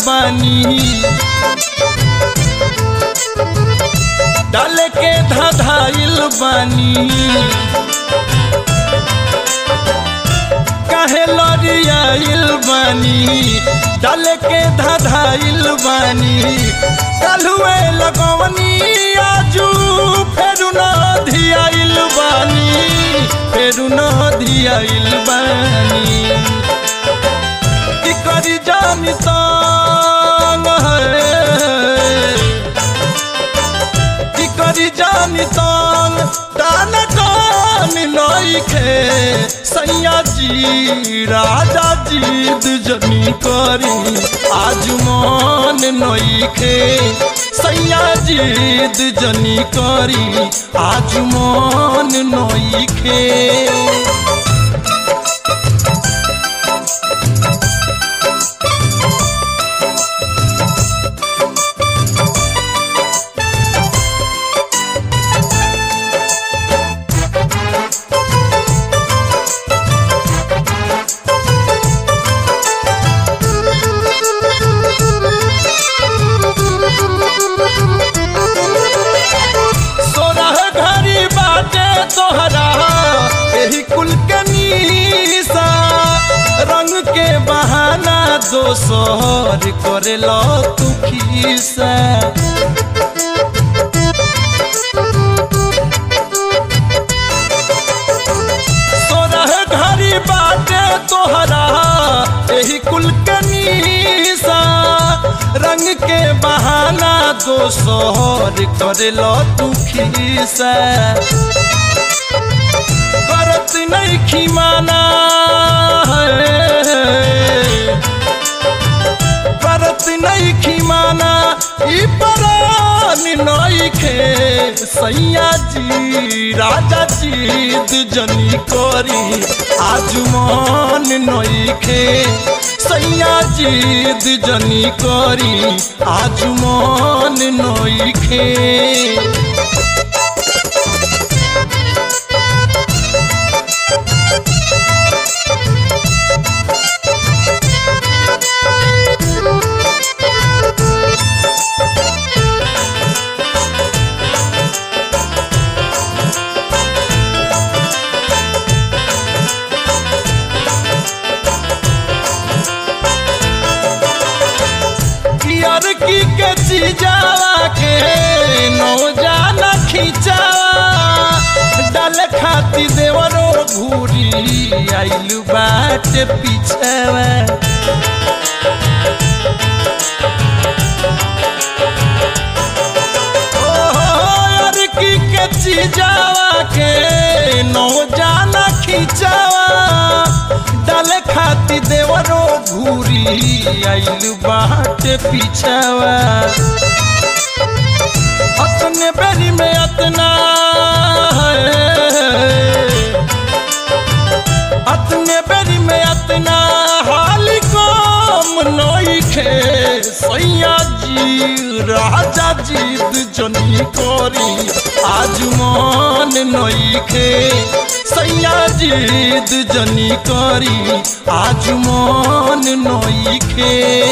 बानी डाल के धधाइल बानी काहे लड़ियाइल बानी डाल के धधाइल बानी कलुए लगवनी आजू फेरू न धियाइल बानी फेरू न धियाइल बानी कि करी जानी तंग कि करी जानी तंग दान कान नइखे सैया जी राजा जीद जनी करी आज मन नइखे सैया जीद जनी करी आज मन नइखे तोहरा यही कुल के नीसा रंग के बहाना दोसर करे लो तू खीसा सोरह घड़ी बाटे तोहरा यही कुल के नीसा रंग के बहाना दोसर करे लो तू खीसा करत नहीं खीमाना करत नहीं खीमाना ई परान नइखे सैया जी राजा जीद जनी करी आज मन नइखे सैया जीद जनी करी आज मन नइखे की के चीजावा के नौ जाना खींचावा डाल खाती देवरो घूरी आइलू बाटे पीछावा यार की के चीजावा के नौ जाना खींचावा डाल खाती देवरो घूरी आइलू बाटे पीछावा अतने बेरी में अतना अतने बेरी में अतना हाल कम नइखे सैया जी राजा जीद जनी करी आज मन नइखे सैया जीद जनी करी आज मन नइखे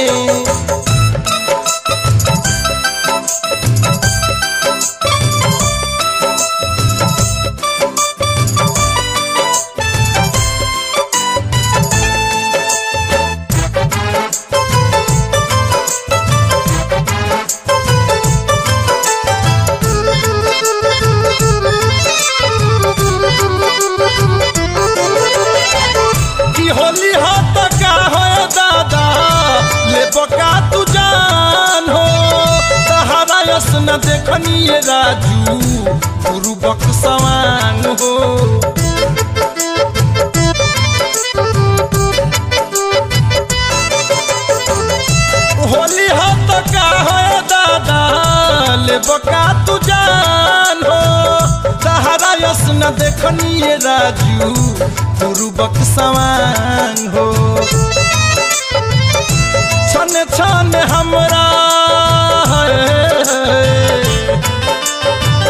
होली हाथ का हो दादा ले बका तू जान हो तहारा यसन देखनी राजू गुरु बक्सवान हो होली हाथ का हो दादा ले बका तू जान हो तहारा यसन देखनी राजू गुरु बक्सवान हो छन छन हमरा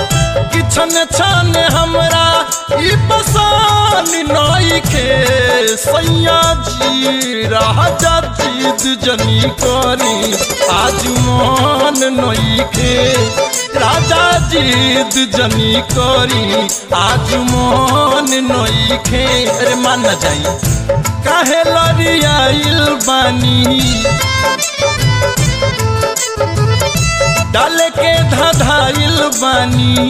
कि छन छन हमरा ई पसान नइखे सैया जी राजा जिद जनी करी आज मन नइखे राजा जिद जनी करी आज मन नइखे अरे मान न जाई काहे लड़ियाइल बानी डाले के धधाइल बानी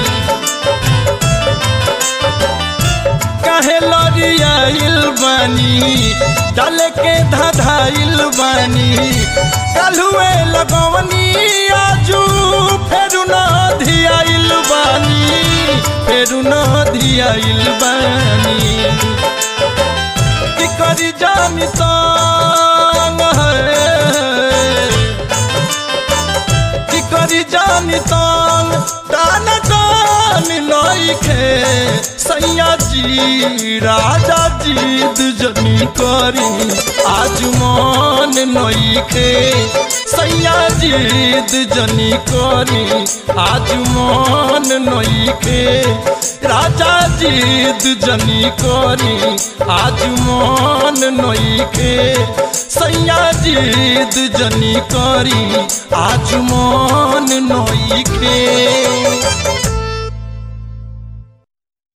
काहे लड़ियाइल बानी डाले के धधाइल बानी कलुए लगवनी आजू फेरू न धियाइल बानी फेरू न धियाइल बानी की करी जानी तांग की करी जानी तांग तान कान नइखे सैया जी राजा जिद जनी करी आज मन नइखे सैया जिद जनी करी आज मन नइखे राजा जिद जनी करी आज मन नइखे सैया जिद जनी करी आज मन नइखे।